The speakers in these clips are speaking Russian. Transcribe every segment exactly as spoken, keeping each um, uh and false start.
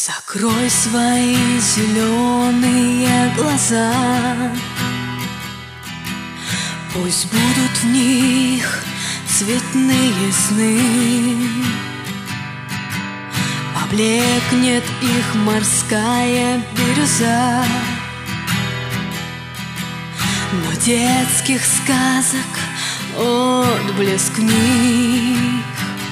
Закрой свои зеленые глаза, пусть будут в них цветные сны. Поблекнет их морская бирюза, но детских сказок отблеск в них.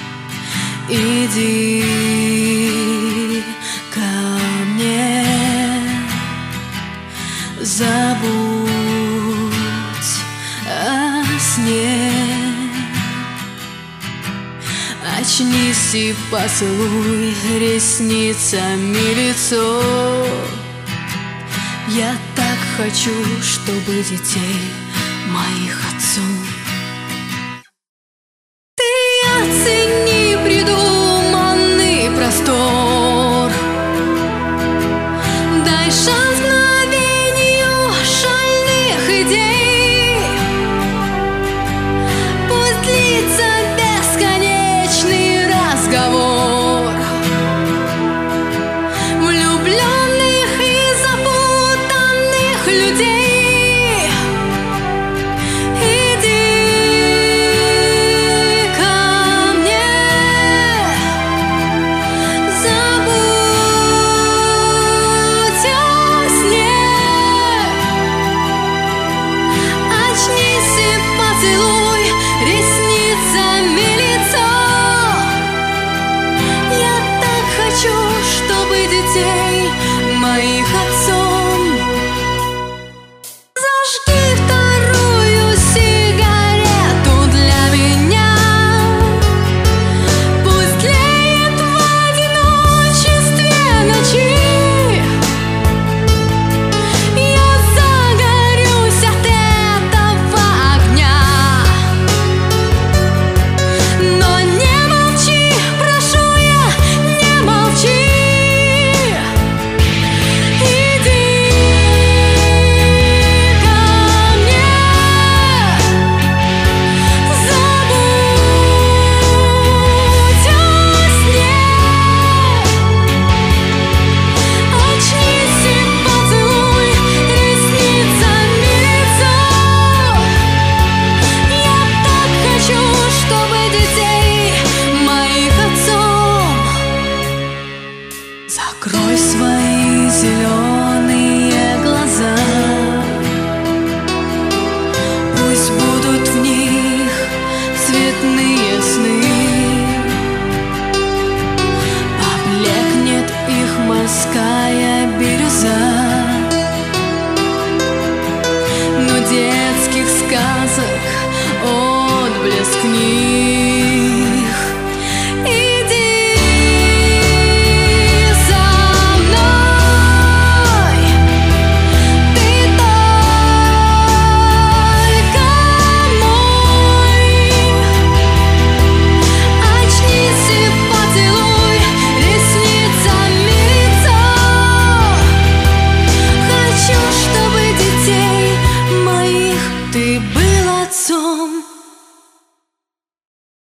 Иди ко мне, забудь о сне. Очнись и поцелуй ресницами лицо. Я так хочу, чтобы детей моих отцом. Ты оцени придуманный простор, дай шанс мгновению шальных идей. Пусть длится бесконечный разговор влюбленных и запутанных людей. Иди ко мне, забудь о сне. Очнись и поцелуй ресницами лицо. Я так хочу, чтобы детей моих отцом. Зажги вторую сигарету для меня. Пусть тлеет в одиночестве ночи. Я загорюсь от этого огня. Но не молчи, прошу я, не молчи. Иди ко мне, забудь о сне. Очнись и поцелуй ресницами лицо. Я так хочу, чтобы детей моих отцом. Закрой свои зеленые